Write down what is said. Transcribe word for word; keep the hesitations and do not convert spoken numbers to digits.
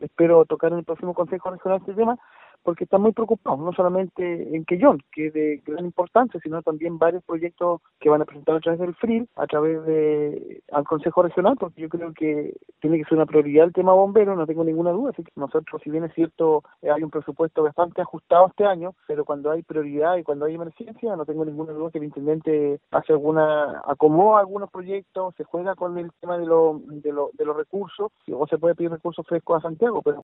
espero tocar en el próximo Consejo Regional este tema, porque están muy preocupados, no solamente en Quellón, que es de gran importancia, sino también varios proyectos que van a presentar a través del F R I L, a través de al Consejo Regional, porque yo creo que tiene que ser una prioridad el tema bombero, no tengo ninguna duda. Así que nosotros, si bien es cierto, eh, hay un presupuesto bastante ajustado este año, pero cuando hay prioridad y cuando hay emergencia, no tengo ninguna duda que el intendente hace alguna, acomoda algunos proyectos, se juega con el tema de, lo, de, lo, de los recursos, o se puede pedir recursos frescos a Santiago, pero